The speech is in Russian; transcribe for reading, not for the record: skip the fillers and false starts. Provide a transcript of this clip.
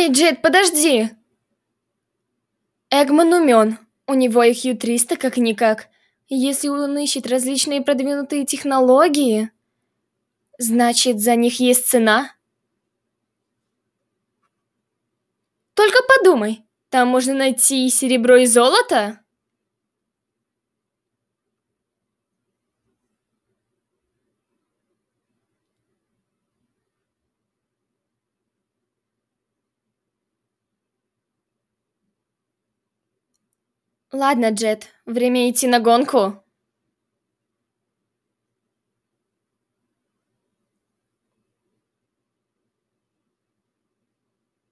Эй, Джет, подожди! Эгман умён. У него IQ 300 как-никак. Если он ищет различные продвинутые технологии, значит, за них есть цена? Только подумай, там можно найти и серебро, и золото? Ладно, Джет, время идти на гонку.